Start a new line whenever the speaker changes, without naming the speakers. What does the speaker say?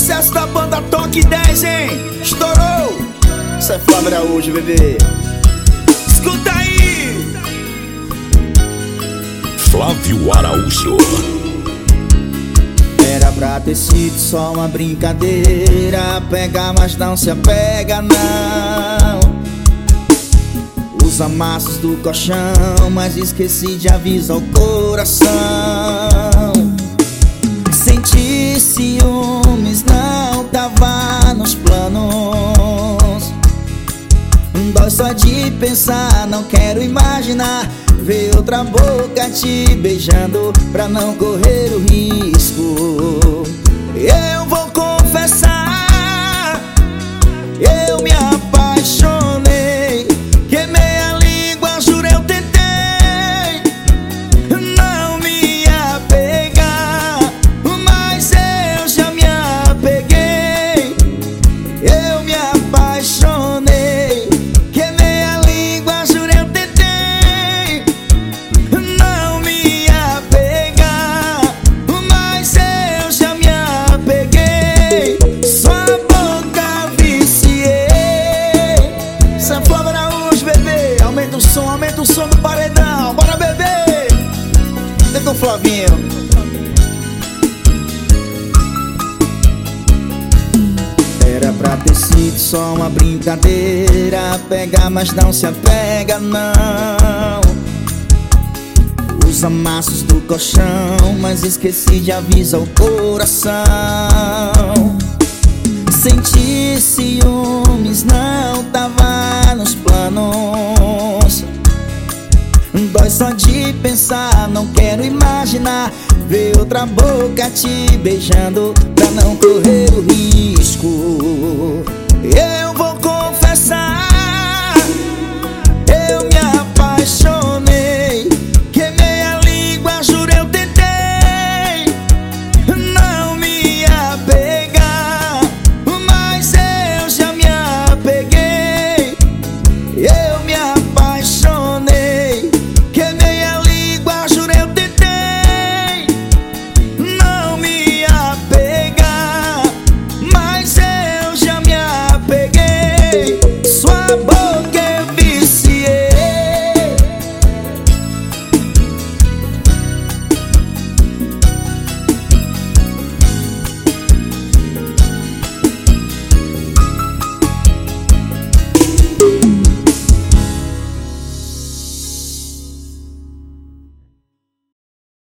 sucesso da banda Toque 10, hein? Estourou! Isso é Flávio Araújo, bebê. Escuta aí!
Flávio Araújo.
Era pra ter sido só uma brincadeira, pega, mas não se apega, não. Os amassos do colchão, mas esqueci de avisar o coração. Sentir ciúmes não tava nos planos. Dói só de pensar, não quero imaginar ver outra boca te beijando pra não correr o risco. Eu vou confessar, eu me apaixonei, queimei a língua, juro eu tentei não me apegar, mas eu já me apeguei. Eu me apaixonei, queimei a língua, juro eu tentei não me apegar, mas eu já me apeguei. Sua boca viciei. Isso é Flávio Araújo, bebê. Aumenta o som do paredão. Bora, bebê. Vem com o Flavinho. Era pra ter sido só uma brincadeira, pega, mas não se apega, não. Os amassos do colchão, mas esqueci de avisar o coração. Sentir ciúmes não tava nos planos. Dói só de pensar, não quero imaginar ver outra boca te beijando pra não correr o risco. Eu vou confessar,